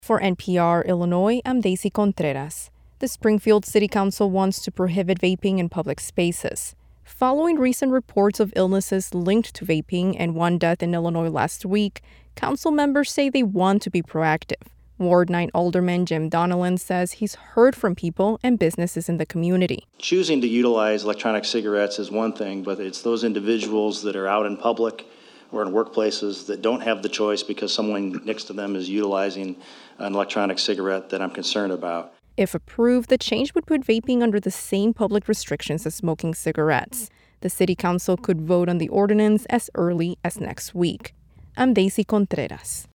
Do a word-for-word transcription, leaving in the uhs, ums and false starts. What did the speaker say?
For N P R Illinois, I'm Daisy Contreras. The Springfield City Council wants to prohibit vaping in public spaces. Following recent reports of illnesses linked to vaping and one death in Illinois last week, council members say they want to be proactive. Ward nine Alderman Jim Donnellan says he's heard from people and businesses in the community. Choosing to utilize electronic cigarettes is one thing, but it's those individuals that are out in public or in workplaces that don't have the choice because someone next to them is utilizing an electronic cigarette that I'm concerned about. If approved, the change would put vaping under the same public restrictions as smoking cigarettes. The City Council could vote on the ordinance as early as next week. I'm Daisy Contreras.